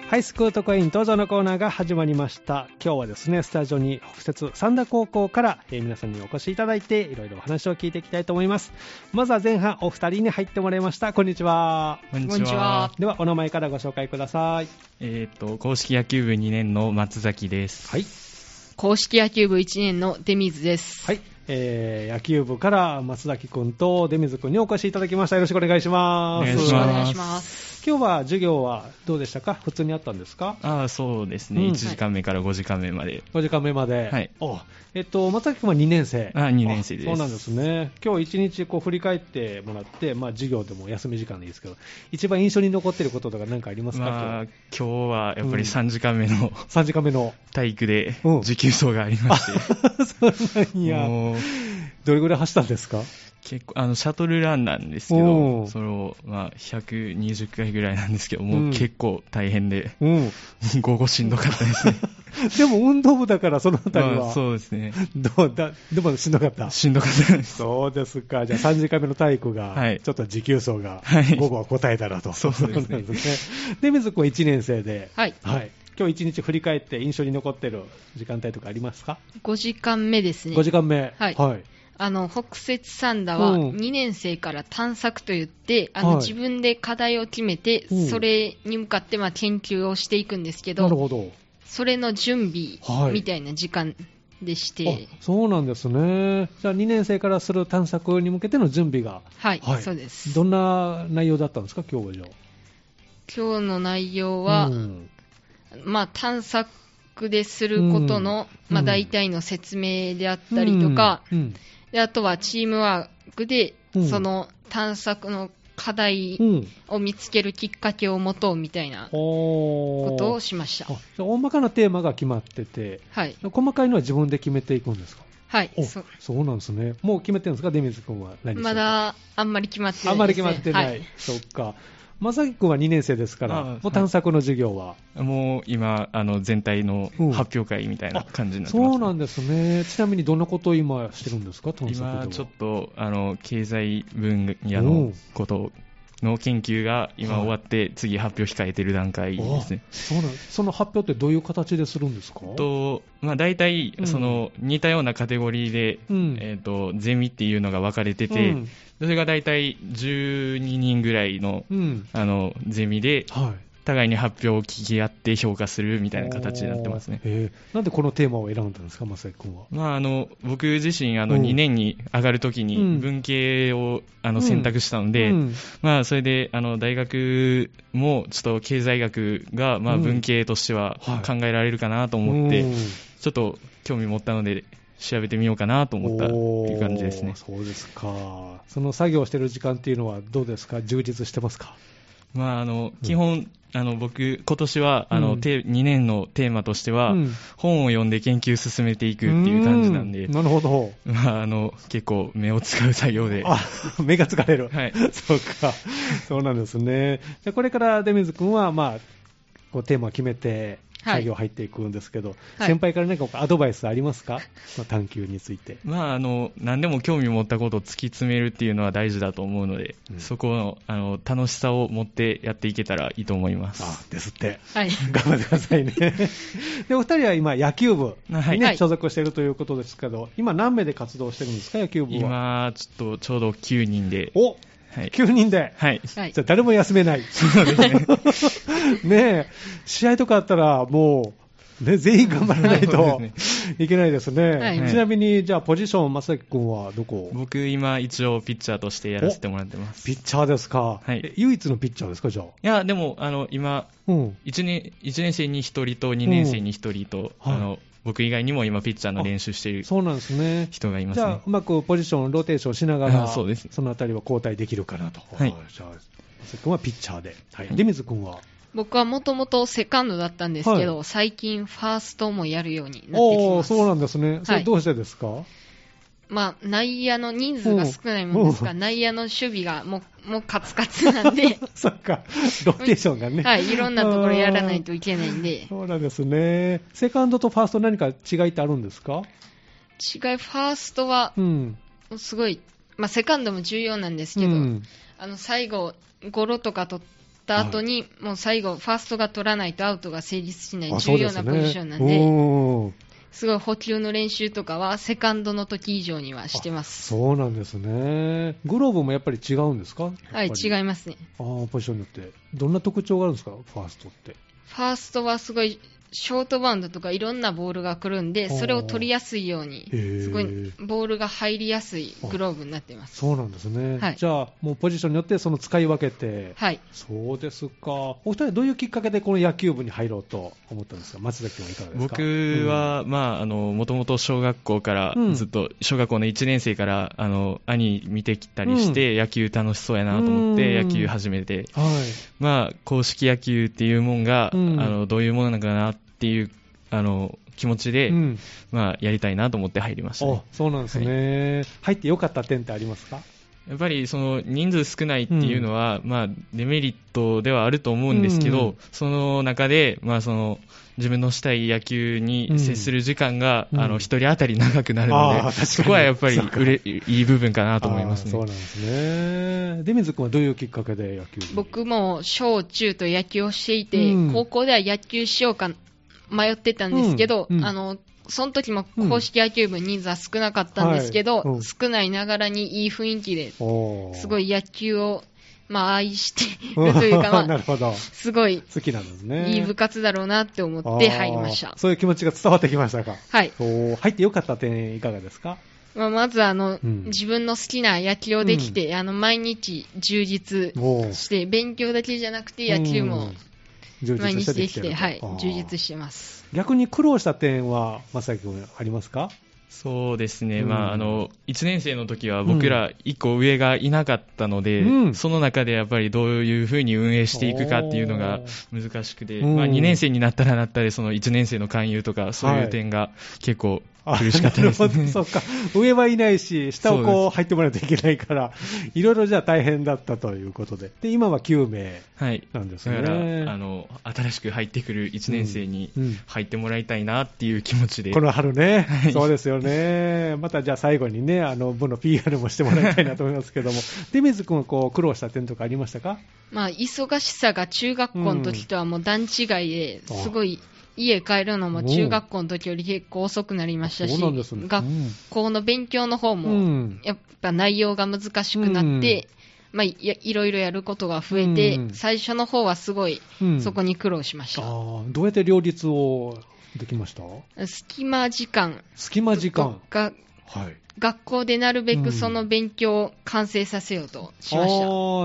ハイスクール特派員登場のコーナーが始まりました。今日はですね、スタジオに北摂三田高校から、皆さんにお越しいただいていろいろお話を聞いていきたいと思います。まずは前半お二人に入ってもらいました。こんにちは。 こんにちは。 ではお名前からご紹介ください。 硬式野球部2年の松崎です。 はい。 硬式野球部1年の出水です。 はい。野球部から松崎くんと出水くんにお越しいただきました。よろしくお願いします。 よろしくお願いします。 今日は授業はどうでしたか？普通にあったんですか？ そうですね、1時間目から5時間目まで。 5時間目まで。 はい。 松崎くんは2年生。 2年生です。 そうなんですね。今日1日振り返ってもらって、授業でも休み時間でいいですけど、一番印象に残っていることとか何かありますか？ 今日はやっぱり3時間目の、 3時間目の体育で持久走がありまして。 そうなんや。どれぐらい走ったんですか？ 結構シャトルランなんですけど、それを120回ぐらいなんですけど、もう結構大変で、午後しんどかったですね。 でも運動部だからそのあたりは、 そうですね。 でもしんどかった。 しんどかったです。 そうですか。じゃあ3時間目の体育が、ちょっと持久走が、午後は答えたらと。 そうですね。 で、水君は1年生で、 はい。 今日1日振り返って印象に残ってる時間帯とかありますか ？5時間目ですね。 5時間目。 はい。北摂三田は2年生から探索といって、自分で課題を決めて、それに向かって研究をしていくんですけど、 なるほど。 それの準備みたいな時間でして、 そうなんですね。じゃあ2年生からする探索に向けての準備が。 はい、そうです。 どんな内容だったんですか、今日はじゃあ。 今日の内容は、探索ですることの、大体の説明であったりとか、であとはチームワークで、その探索の課題を見つけるきっかけを持とうみたいなことをしました。 大まかなテーマが決まってて、細かいのは自分で決めていくんですか？ はい。 そうなんですね。もう決めてるんですか、出水君は。 まだあんまり決まってないですね。 あんまり決まってない。そっか。正樹君は2年生ですから、もう探索の授業は、 もう今全体の発表会みたいな感じになってます、 そうなんですね。ちなみにどんなことを今してるんですか？探索では今ちょっと経済分野のことの研究が今終わって、次発表控えてる段階ですね。 その発表ってどういう形でするんですか？ 大体その似たようなカテゴリーで、ゼミっていうのが分かれてて、それが大体12人ぐらいの、ゼミで、互いに発表を聞き合って評価するみたいな形になってますね。 なんでこのテーマを選んだんですか、正樹君は。 僕自身2年に上がるときに文系を選択したので、それで大学もちょっと経済学が文系としては考えられるかなと思って、ちょっと興味持ったので調べてみようかなと思ったっていう感じですね。 そうですか。その作業してる時間っていうのはどうですか？充実してますか？ 基本、僕、今年は2年のテーマとしては、本を読んで研究進めていくっていう感じなんで、 なるほど。 結構目を使う作業で。 目が疲れる。 はい。 そうか。そうなんですね。じゃあこれから出水君は、テーマを決めて、作業入っていくんですけど、先輩から何かアドバイスありますか？探究について。 何でも興味を持ったことを突き詰めるっていうのは大事だと思うので、そこの楽しさを持ってやっていけたらいいと思います。 ですって。 はい。 頑張ってくださいね。で、お二人は今野球部に所属しているということですけど、今何名で活動してるんですか、野球部は。 今、ちょうど9人で。 9人で。 はい。 じゃあ誰も休めない。 そうですね。 ねえ、試合とかあったらもう、全員頑張らないといけないですね。ちなみに、じゃあポジション、正樹君はどこ？ 僕、今一応ピッチャーとしてやらせてもらってます。 ピッチャーですか？唯一のピッチャーですか、じゃあ。 いや、でも、今、1年生に1人と2年生に1人と、僕以外にも今ピッチャーの練習している人がいますね。 じゃあうまくポジションローテーションしながら、そのあたりは交代できるかなと。じゃあ正樹君はピッチャーで、出水君は？ 僕はもともとセカンドだったんですけど、最近ファーストもやるようになってきます。 そうなんですね。それどうしてですか？ 内野の人数が少ないもんですから、内野の守備がもうカツカツなんで。 そっか、ローテーションがね。 いろんなところやらないといけないんで。 そうなんですね。セカンドとファースト何か違いってあるんですか？ ファーストは、すごい、セカンドも重要なんですけど、最後、ゴロとか取っった後に、もう最後、ファーストが取らないとアウトが成立しない重要なポジションなんで、すごい補給の練習とかはセカンドの時以上にはしてます。 そうなんですね。グローブもやっぱり違うんですか？ はい、違いますね。 ポジションによってどんな特徴があるんですか？ファーストって。 ファーストはすごいショートバウンドとかいろんなボールが来るんで、それを取りやすいように、すごいボールが入りやすいグローブになっています。 そうなんですね。 はい、 じゃあ、もうポジションによってその使い分けて。 はい。 そうですか。お二人はどういうきっかけでこの野球部に入ろうと思ったんですか？松崎はいかがですか？ 僕は、もともと小学校からずっと、小学校の1年生から、兄見てきたりして、野球楽しそうやなと思って野球始めて、公式野球っていうもんが、どういうものなのかなっていう、気持ちで、やりたいなと思って入りましたね。 そうなんですね。入ってよかった点ってありますか？ やっぱりその人数少ないっていうのは、デメリットではあると思うんですけど、その中で、その自分のしたい野球に接する時間が、一人当たり長くなるので、そこはやっぱりいい部分かなと思いますね。 そうなんですね。出水君はどういうきっかけで野球に？ 僕も小中と野球をしていて、高校では野球しようか迷ってたんですけど、その時も公式野球部人数は少なかったんですけど、少ないながらにいい雰囲気で、すごい野球を、愛しているというか、 なるほど、 すごい好きなんですね。 いい部活だろうなって思って入りました。 そういう気持ちが伝わってきましたか？ はい。 入ってよかった点いかがですか？ まず自分の好きな野球をできて、毎日充実して、勉強だけじゃなくて野球も、毎日できて、充実してます。 逆に苦労した点は、正木君ありますか？ そうですね、1年生の時は僕ら1個上がいなかったので、その中でやっぱりどういうふうに運営していくかっていうのが難しくて、2年生になったらその1年生の勧誘とかそういう点が結構苦しかったですね。 なるほど、そうか。上はいないし、下をこう入ってもらわないといけないから、いろいろじゃあ大変だったということで。で、今は9名なんですね。 だから、新しく入ってくる1年生に入ってもらいたいなっていう気持ちで。 この春ね。そうですよね。またじゃあ最後にね、部の PR もしてもらいたいなと思いますけども。出水君はこう苦労した点とかありましたか？ 忙しさが中学校の時とはもう段違いで、すごい、家帰るのも中学校の時より結構遅くなりましたし、学校の勉強の方もやっぱ内容が難しくなって、いろいろやることが増えて、最初の方はすごいそこに苦労しました。 どうやって両立をできました？ 隙間時間が、学校でなるべくその勉強を完成させようとしました。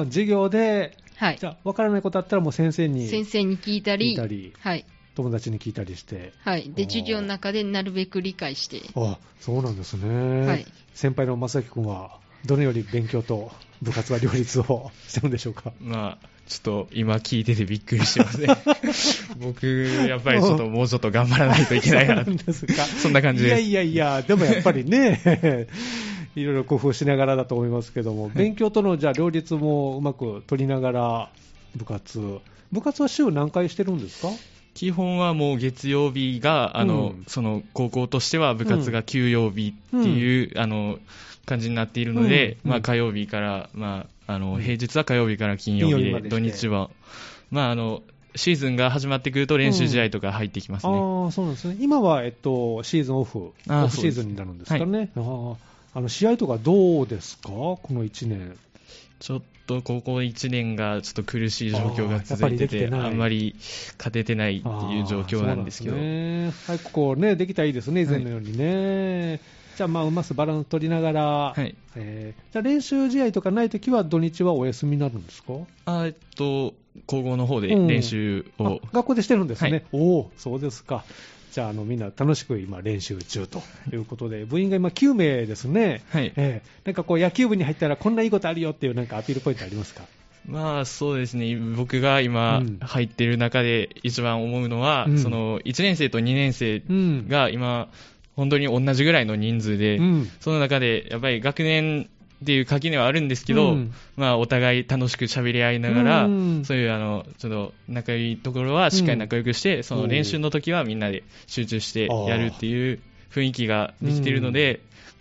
授業で、じゃあ分からないことあったらもう先生に聞いたり、 友達に聞いたりして。 で、授業の中でなるべく理解して。 そうなんですね。先輩の正樹君は、どのように勉強と部活は両立をしてるんでしょうか？ ちょっと今聞いててびっくりしてますね。僕、やっぱりもうちょっと頑張らないといけないな。そんな感じです。 いや、でもやっぱりね、いろいろ工夫しながらだと思いますけども、勉強とのじゃあ両立もうまく取りながら、部活は週何回してるんですか？ 基本はもう月曜日が、その高校としては部活が休養日っていう、感じになっているので、火曜日から、平日は火曜日から金曜日で、土日は、シーズンが始まってくると練習試合とか入ってきますね。 そうなんですね。今は、シーズンオフシーズンになるんですかね。試合とかどうですか？この1年。 ちょっと高校1年がちょっと苦しい状況が続いてて、あんまり勝ててないっていう状況なんですけど。 ここね、できたらいいですね、以前のようにね。じゃあ、うまくバランス取りながら、じゃあ練習試合とかないときは土日はお休みになるんですか？ 高校の方で練習を、 学校でしてるんですね。そうですか。じゃあ、みんな楽しく今練習中ということで、部員が今9名ですね。なんかこう野球部に入ったらこんないいことあるよっていうなんかアピールポイントありますか？ そうですね。僕が今入っている中で一番思うのは、その1年生と2年生が今本当に同じぐらいの人数で、その中でやっぱり学年っていう垣根はあるんですけど、お互い楽しく喋り合いながら、そういうちょっと仲良いところはしっかり仲良くして、その練習の時はみんなで集中してやるっていう雰囲気ができているので、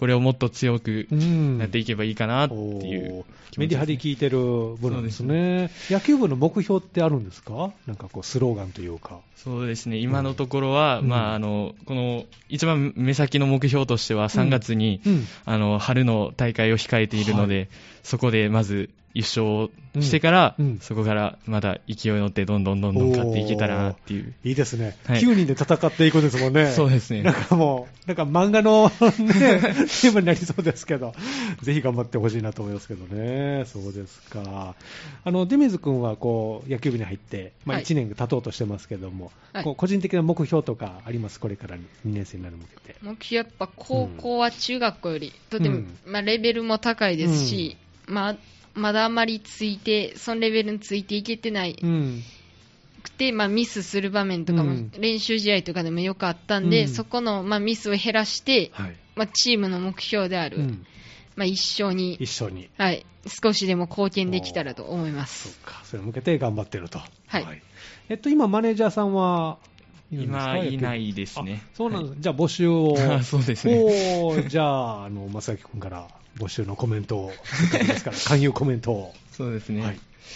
これをもっと強くなっていけばいいかなっていうメリハリ効いてる部分ですね。野球部の目標ってあるんですか？なんかこうスローガンというか。 そうですね、今のところは、この一番目先の目標としては3月に、春の大会を控えているので、そこでまず一勝してから、そこからまだ勢いに乗ってどんどん勝っていけたらなっていう。 いいですね。9人で戦っていくんですもんね。 そうですね。 なんか漫画の、チームになりそうですけど、ぜひ頑張ってほしいなと思いますけどね。そうですか。出水君はこう野球部に入って、1年経とうとしてますけども、こう個人的な目標とかあります？これから2年生になる向けて。 目標やっぱ高校は中学校より、とても、レベルも高いですし、まだあまりそのレベルについていけてないくて、ミスする場面とかも、練習試合とかでもよくあったんで、そこの、ミスを減らして、チームの目標である、一緒に、少しでも貢献できたらと思います。 そうか、それに向けて頑張ってると。今、マネージャーさんは今いないですね。 そうなんです。じゃあ募集を。 そうですね。 じゃあ、正木君から募集のコメントを、せっかくですから、勧誘コメントを。 そうですね。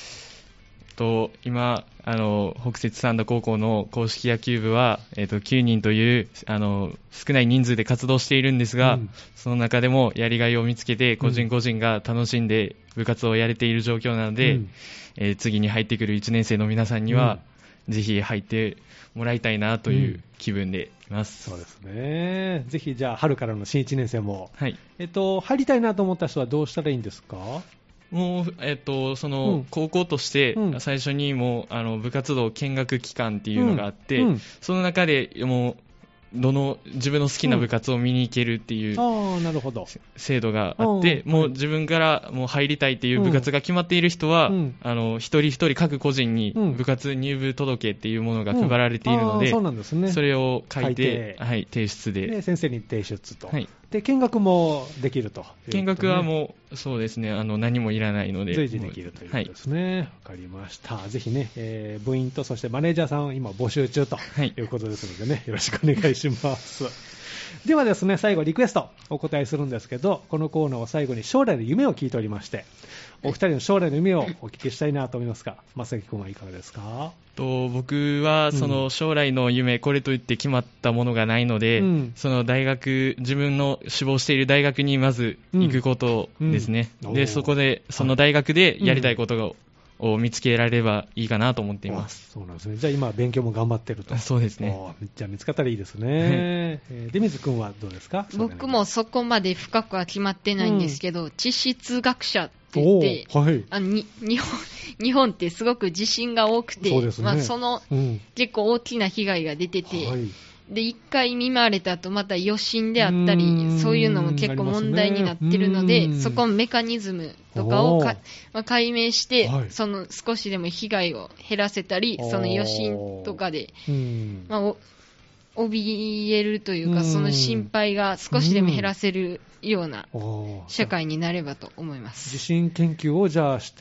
今、北摂三田高校の公式野球部は、9人という、少ない人数で活動しているんですが、その中でもやりがいを見つけて、個人個人が楽しんで部活をやれている状況なので、次に入ってくる1年生の皆さんには、ぜひ入ってもらいたいなという気分でいます。 そうですね。ぜひじゃあ春からの新1年生も、 入りたいなと思った人はどうしたらいいんですか？ もう、その、高校として、最初にもう、部活動見学期間っていうのがあって、その中でもう、自分の好きな部活を見に行けるっていう制度があって、もう自分からもう入りたいっていう部活が決まっている人は、一人一人各個人に部活入部届っていうものが配られているので、それを書いて、提出で。 先生に提出と。で、見学もできると。 見学はもう、そうですね、何もいらないので。 随時できるということですね。わかりました。ぜひね、部員とそしてマネージャーさんを今募集中ということですのでね、よろしくお願いします。ではですね、最後リクエストお答えするんですけど、このコーナーは最後に将来の夢を聞いておりまして、お二人の将来の夢をお聞きしたいなと思いますが、正木君はいかがですか？ 僕はその将来の夢、これといって決まったものがないので、その自分の志望している大学にまず行くことですね。で、そこで、その大学でやりたいことを見つけられればいいかなと思っています。 そうなんですね。じゃあ今勉強も頑張ってると。 そうですね。 じゃあ見つかったらいいですね。出水君はどうですか？ 僕もそこまで深くは決まってないんですけど、地質学者って言って、日本ってすごく地震が多くて、結構大きな被害が出てて、で、一回見舞われた後、また余震であったり、そういうのも結構問題になってるので、そこのメカニズムとかを解明して、少しでも被害を減らせたり、その余震とかで、怯えるというか、その心配が少しでも減らせるような社会になればと思います。 地震研究をじゃあして、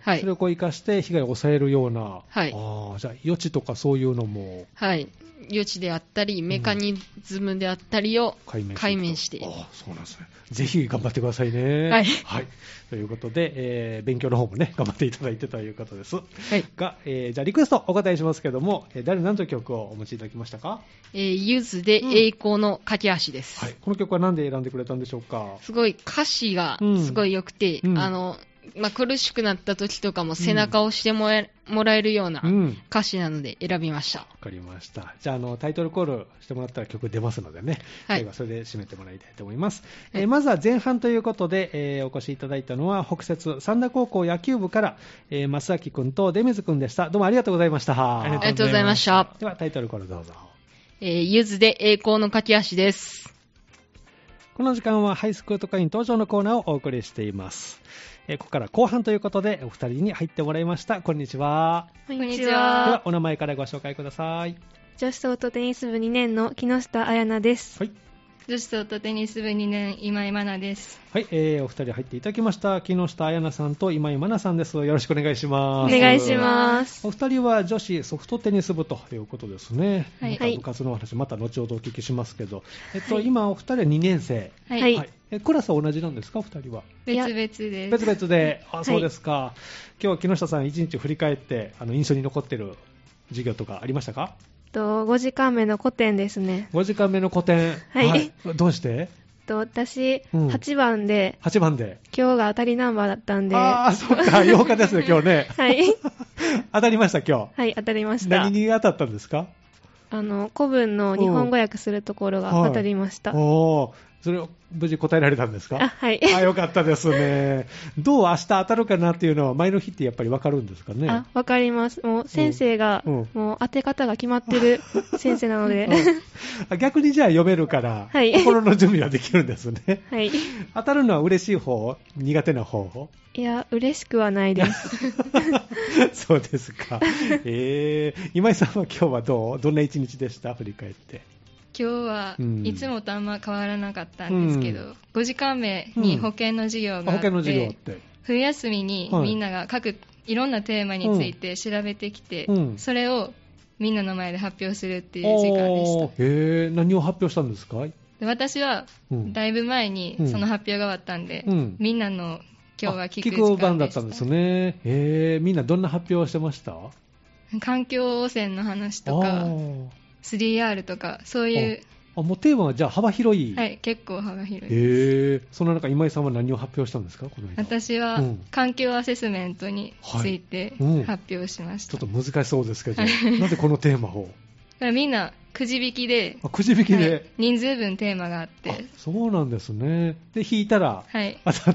それを生かして被害を抑えるような、じゃあ予知とかそういうのも。 予知であったり、メカニズムであったりを解明して。 そうなんですね。ぜひ頑張ってくださいね。ということで、勉強の方もね、頑張っていただいてということです。が、じゃあリクエストお答えしますけども、何という曲をお持ちいただきましたか？ ゆずで栄光の架け橋です。 この曲は何で選んでくれたんでしょうか？ すごい歌詞がすごい良くて、苦しくなった時とかも背中を押してもらえるような歌詞なので選びました。 わかりました。じゃあ、タイトルコールしてもらったら曲出ますのでね、最後はそれで締めてもらいたいと思います。まずは前半ということで、お越しいただいたのは北摂三田高校野球部から、正明君と出水君でした。どうもありがとうございました。 ありがとうございました。 ではタイトルコールどうぞ。 ゆずで栄光の架け橋です。 この時間はハイスクート会員登場のコーナーをお送りしています。ここから後半ということでお二人に入ってもらいました。こんにちは。 こんにちは。 ではお名前からご紹介ください。 女子ソフトテニス部2年の木下彩奈です。 女子ソフトテニス部2年今井愛菜です。 はい、お二人入っていただきました木下彩菜さんと今井愛菜さんです。よろしくお願いします。 お願いします。 お二人は女子ソフトテニス部ということですね。 はい、 部活の話また後ほどお聞きしますけど、 はい、 今お二人は2年生、 はいはい、 クラスは同じなんですか？お二人は別々です。 別々で、そうですか。はい、今日は木下さん1日振り返って印象に残っている授業とかありましたか ？5時間目の古典ですね。 5時間目の古典、 はい、 どうして？ 私、8番で、 8番で今日が当たりナンバーだったんで。 そっか、8日ですね、今日ね。 はい。 当たりました、今日。 はい、当たりました。 何に当たったんですか？ 古文の日本語訳するところが当たりました。 それを無事答えられたんですか？ はい。 よかったですね。どう明日当たるかなっていうのは前の日ってやっぱり分かるんですかね？ 分かります。もう先生が、もう当て方が決まってる先生なので。 逆にじゃあ読めるから、 はい、 心の準備はできるんですね。 はい。 当たるのは嬉しい方？苦手な方？ いや、嬉しくはないです。 そうですか。今井さんは今日はどんな一日でした？振り返って。 今日はいつもとあんま変わらなかったんですけど、5時間目に保健の授業があって、冬休みにみんながいろんなテーマについて調べてきて、それをみんなの前で発表するっていう時間でした。 何を発表したんですか？ 私はだいぶ前にその発表が終わったんで、みんなの今日は聞く時間でした。 聞く番だったんですね。みんなどんな発表をしてました？ 環境汚染の話とか、3R とか、そういう。 もうテーマはじゃあ幅広い。 はい、結構幅広いです。 その中、今井さんは何を発表したんですか？この間。 私は、環境アセスメントについて発表しました。 ちょっと難しそうですけど、なぜこのテーマを？ みんなくじ引きで、人数分テーマがあって。 そうなんですね。で、引いたら当たって、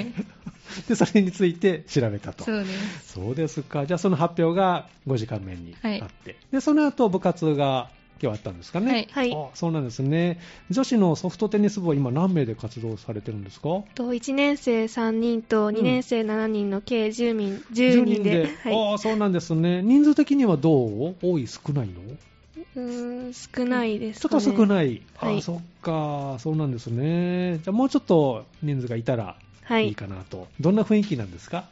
で、それについて調べたと。 そうです。 そうですか。じゃあその発表が5時間目にあって、で、その後部活が今日あったんですかね。 はい。 そうなんですね。女子のソフトテニス部は今何名で活動されてるんですか ？1年生3人と2年生7人の計10人で。 そうなんですね。人数的にはどう？多い少ないの？ 少ないですかね。ちょっと少ない。そっか。そうなんですね。じゃあもうちょっと人数がいたらいいかなと。どんな雰囲気なんですか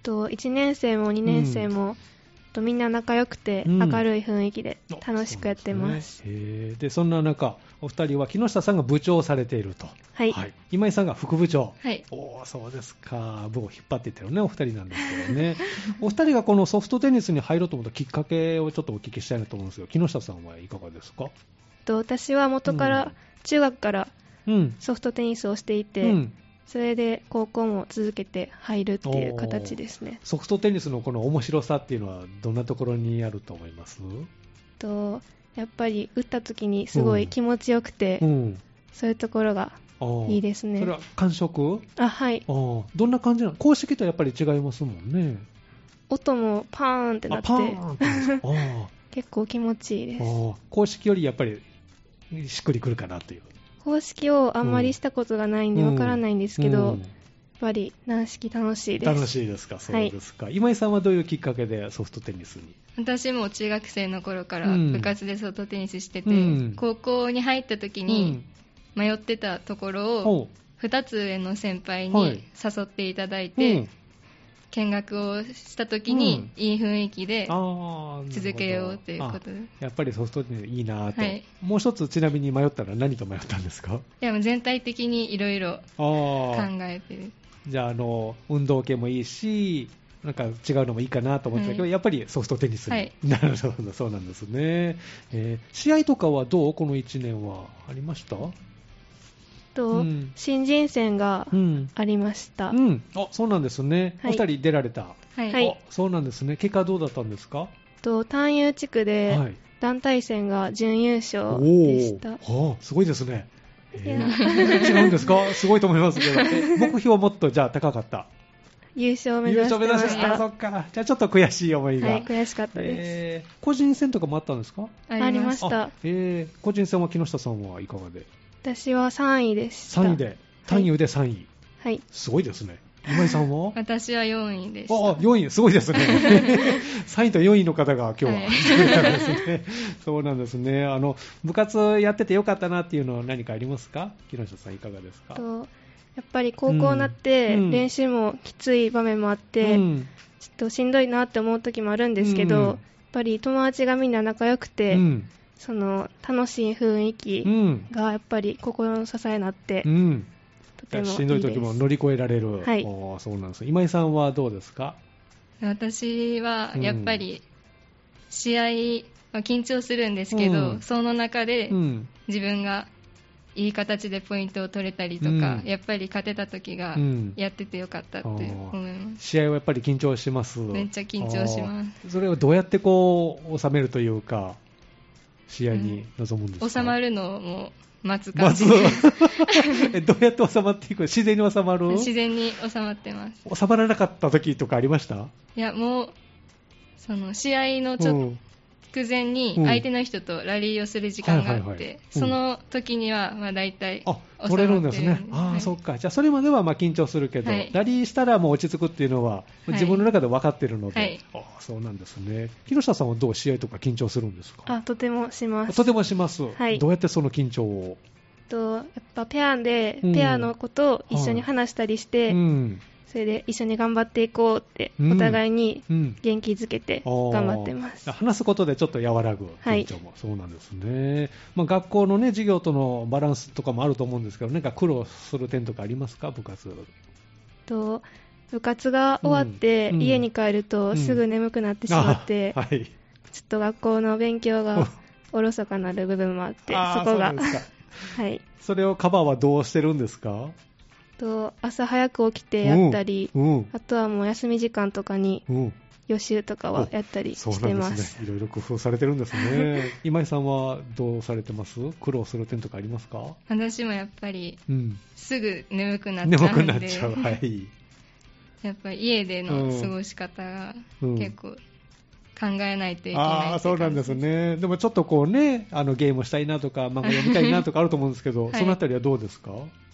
？1年生も2年生も、みんな仲良くて明るい雰囲気で楽しくやってます。 で、そんな中、お二人は木下さんが部長をされていると。 はい。 今井さんが副部長。 はい。 そうですか。部を引っ張っていってるね、お二人なんですけどね。お二人がこのソフトテニスに入ろうと思ったきっかけをちょっとお聞きしたいなと思うんですけど、木下さんはいかがですか？ 私は元から、中学からソフトテニスをしていて、それで高校も続けて入るっていう形ですね。 ソフトテニスのこの面白さっていうのはどんなところにあると思います？ やっぱり打った時にすごい気持ちよくて、そういうところがいいですね。 それは感触？ はい。 どんな感じなの？公式とやっぱり違いますもんね。 音もパーンってなって結構気持ちいいです。 公式よりやっぱりしっくりくるかなという。 公式をあんまりしたことがないんでわからないんですけど、やっぱり軟式楽しいです。 楽しいですか？そうですか。今井さんはどういうきっかけでソフトテニスに？ 私も中学生の頃から部活でソフトテニスしてて、高校に入った時に迷ってたところを2つ上の先輩に誘っていただいて、見学をした時にいい雰囲気で続けようということで、 やっぱりソフトテニスいいなと、もう一つちなみに迷ったら何と迷ったんですか？ いや、もう全体的にいろいろ考えてる。 じゃあ、運動系もいいし、なんか違うのもいいかなと思ってたけど、やっぱりソフトテニスに、なるほど、そうなんですね。試合とかはどう？この1年はありました？ 新人戦がありました。 そうなんですね。お二人出られた。 はい。 そうなんですね。結果はどうだったんですか？ 単優地区で団体戦が準優勝でした。 すごいですね。違うんですか？すごいと思いますけど。目標はもっとじゃあ高かった。 優勝を目指してました。 そっか。じゃあちょっと悔しい思いが。 悔しかったです。 個人戦とかもあったんですか？ ありました。 個人戦は木下さんはいかがで？ 私は3位でした。 3位で、単優で3位。 はい。 すごいですね。 今井さんは？ 私は4位でした。 4位、すごいですね。3位と4位の方が今日は来てくれたんですね。そうなんですね。部活やっててよかったなっていうのは何かありますか？木下さんいかがですか？ やっぱり高校になって練習もきつい場面もあって、ちょっとしんどいなって思う時もあるんですけど、やっぱり友達がみんな仲良くて、その楽しい雰囲気がやっぱり心の支えになって、とてもいいです。 しんどい時も乗り越えられる。はい。そうなんです。今井さんはどうですか？ 私はやっぱり試合は緊張するんですけど、その中で自分がいい形でポイントを取れたりとか、やっぱり勝てた時がやっててよかったって思います。 試合はやっぱり緊張します？ めっちゃ緊張します。 それをどうやって収めるというか、試合に臨むんですか？ 収まるのも待つ感じでどうやって収まっていく？自然に収まる？ 自然に収まってます。 収まらなかった時とかありました？ いや、もうその試合の直前に相手の人とラリーをする時間があって、その時にはまあ大体取れるんですね。そっか。じゃあそれまではまあ緊張するけど、ラリーしたらもう落ち着くっていうのは自分の中で分かってるので、そうなんですね。木下さんはどう試合とか緊張するんですか？ とてもします。 とてもします。どうやってその緊張を？ やっぱペアのことを一緒に話したりして、それで一緒に頑張っていこうってお互いに元気づけて頑張ってます。 話すことでちょっと和らぐ緊張も、そうなんですね。学校のね授業とのバランスとかもあると思うんですけど、なんか苦労する点とかありますか？部活が終わって家に帰るとすぐ眠くなってしまって、ちょっと学校の勉強がおろそかなる部分もあって、そこがそれをカバーはどうしてるんですか？ 朝早く起きてやったり、あとはもう休み時間とかに予習とかはやったりしてます。そうなんですね。 いろいろ工夫されてるんですね。今井さんはどうされてます？苦労する点とかありますか？ 私もやっぱりすぐ眠くなっちゃうんで、やっぱり家での過ごし方が結構考えないといけない。 そうなんですね。でもちょっとゲームしたいなとか漫画読みたいなとかあると思うんですけど、そのあたりはどうですか？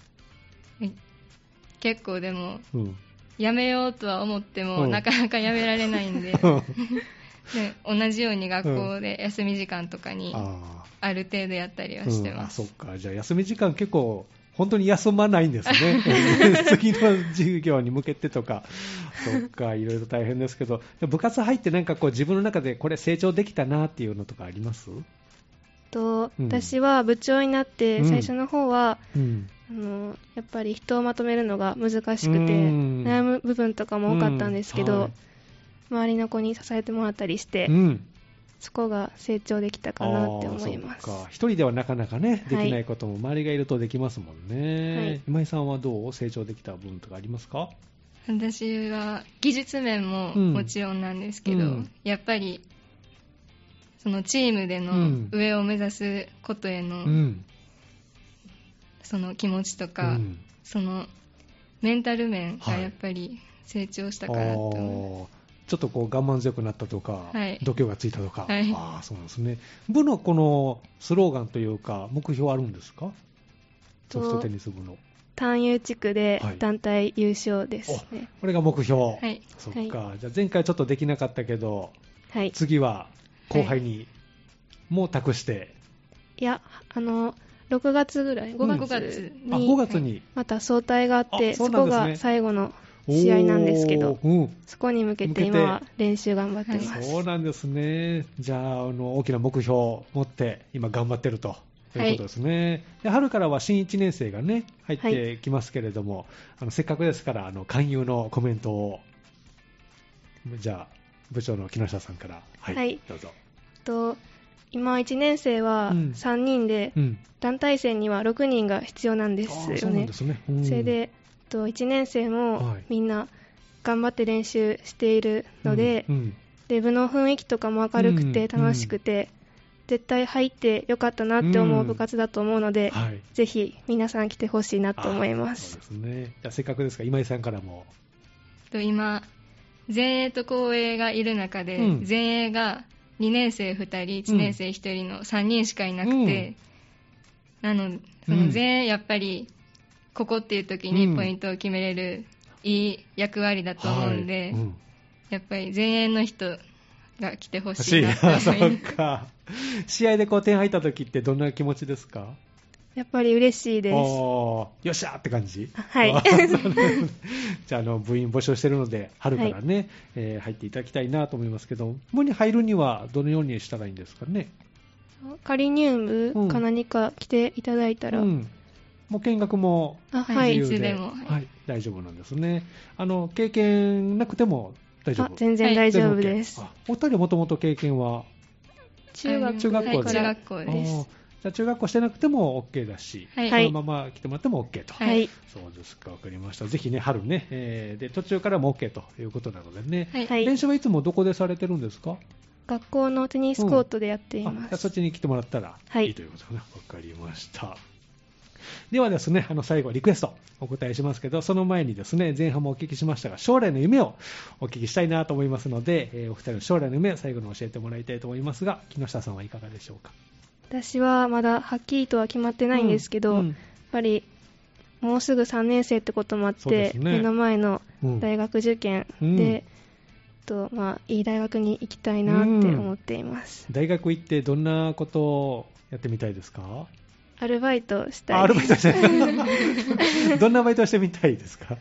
結構でも、やめようとは思っても、なかなかやめられないんで、で同じように学校で休み時間とかにある程度やったりはしてます。 そっか。じゃあ休み時間結構本当に休まないんですね。次の授業に向けてとか。そっか、いろいろ大変ですけど、部活入ってなんか自分の中でこれ成長できたなっていうのとかあります？ 私は部長になって最初の方は、やっぱり人をまとめるのが難しくて悩む部分とかも多かったんですけど、周りの子に支えてもらったりして、そこが成長できたかなって思います。 一人ではなかなかねできないことも周りがいるとできますもんね。今井さんはどう成長できた部分とかありますか？ 私は技術面ももちろんなんですけど、やっぱりそのチームでの上を目指すことへの、その気持ちとか、そのメンタル面がやっぱり成長したかなと思う。 ちょっと我慢強くなったとか、度胸がついたとか、そうなんですね。部のこのスローガンというか目標あるんですか？ソフトテニス部の。 単遊地区で団体優勝ですね。 これが目標。そっか。じゃあ前回ちょっとできなかったけど、次は後輩にもう託して。 いや、6月ぐらい、 5月にまた総体があって、そこが最後の試合なんですけど、そこに向けて今は練習頑張ってます。 そうなんですね。じゃあ、大きな目標を持って今頑張ってるということですね。で春からは新1年生がね入ってきますけれども、せっかくですから勧誘のコメントをじゃあ部長の木下さんからどうぞ。 今1年生は3人で、団体戦には6人が必要なんですよね。それで1年生もみんな頑張って練習しているので、部の雰囲気とかも明るくて楽しくて、絶対入ってよかったなって思う部活だと思うので、ぜひ皆さん来てほしいなと思います。 そうですね。じゃあせっかくですから今井さんからも。 今前衛と後衛がいる中で、前衛が2年生2人、1年生1人の3人しかいなくて、なのでその前衛やっぱりここっていう時にポイントを決めれるいい役割だと思うんで、やっぱり前衛の人が来てほしいなと思います。 そうか。試合で点入った時ってどんな気持ちですか？ やっぱり嬉しいです。 よっしゃーって感じ？ はい。 じゃあ、部員募集してるので、春からね、入っていただきたいなと思いますけど、部に入るにはどのようにしたらいいんですかね？ 仮入部か何か来ていただいたら。 もう見学もはい、 いつでも、 はい、大丈夫なんですね。経験なくても大丈夫？ 全然大丈夫です。 お二人はもともと経験は中学校で。 中学校です。 じゃあ中学校してなくても OK だし、そのまま来てもらっても OK と。 はい。 そうですか、わかりました。ぜひね、春ね、で途中からも OK ということなのでね、 はい、 練習はいつもどこでされてるんですか？ 学校のテニスコートでやっています。 じゃあそっちに来てもらったらいいということかな。わかりました。ではですね、最後リクエストお答えしますけど、その前にですね、前半もお聞きしましたが、将来の夢をお聞きしたいなと思いますので、お二人の将来の夢、最後に教えてもらいたいと思いますが、木下さんはいかがでしょうか？ 私はまだはっきりとは決まってないんですけど、やっぱりもうすぐ3年生ってこともあって、目の前の大学受験で、いい大学に行きたいなって思っています。 大学行ってどんなことをやってみたいですか？ アルバイトしたいです。 アルバイトしたい。どんなバイトしてみたいですか？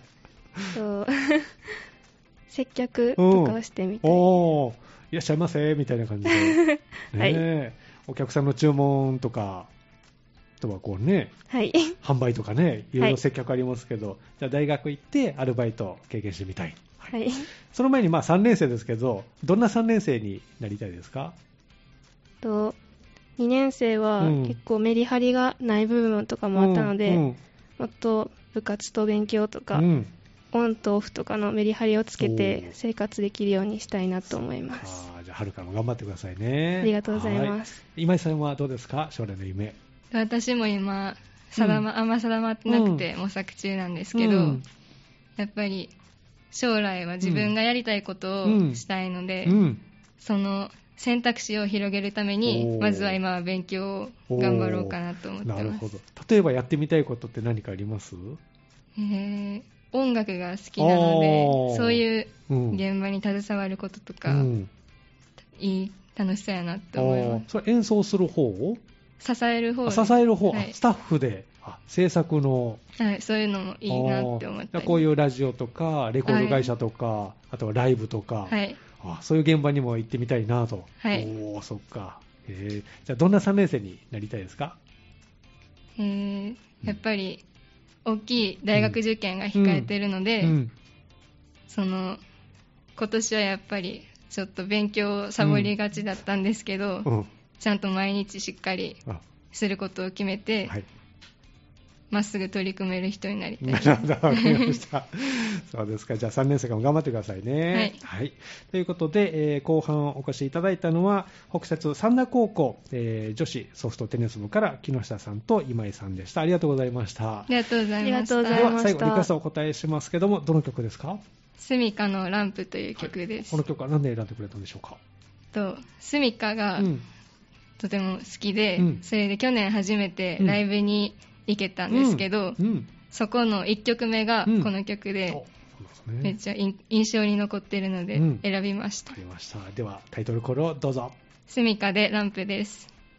接客とかをしてみたい。 いらっしゃいませみたいな感じで、 はい、 お客さんの注文とか、あとははい、 販売とかね、いろいろ接客ありますけど、じゃあ大学行ってアルバイト経験してみたい。 はい、 その前に3年生ですけど、どんな3年生になりたいですか ？2年生は結構メリハリがない部分とかもあったので、もっと部活と勉強とか、オンとオフとかのメリハリをつけて生活できるようにしたいなと思います。 じゃあ春からも頑張ってくださいね。 ありがとうございます。 今井さんはどうですか？将来の夢。 私も今あんま定まってなくて模索中なんですけど、やっぱり将来は自分がやりたいことをしたいので、その選択肢を広げるためにまずは今は勉強を頑張ろうかなと思ってます。 なるほど。例えばやってみたいことって何かあります？ 音楽が好きなので、そういう現場に携わることとか、楽しそうやなって思います。 それ演奏する方？ 支える方。 支える方、スタッフで制作の、 そういうのもいいなって思ってこういうラジオとかレコード会社とか、あとはライブとか、そういう現場にも行ってみたいなと。そっか。じゃあどんな3年生になりたいですか？ やっぱり大きい大学受験が控えてるので、今年はやっぱりちょっと勉強をサボりがちだったんですけど、ちゃんと毎日しっかりすることを決めて、まっすぐ取り組める人になりたいです。 なるほど、わかりました。そうですか。じゃあ3年生からも頑張ってくださいね。はい。ということで、後半お越しいただいたのは、北摂三田高校、女子ソフトテニス部から木下さんと今井さんでした。ありがとうございました。 ありがとうございました。 では最後リクエストをお答えしますけども、どの曲ですか？ スミカのランプという曲です。 この曲は何で選んでくれたんでしょうか？ スミカがとても好きで、それで去年初めてライブに行けたんですけど、そこの1曲目がこの曲で、めっちゃ印象に残っているので選びました。 わかりました。ではタイトルコールをどうぞ。 スミカでランプです。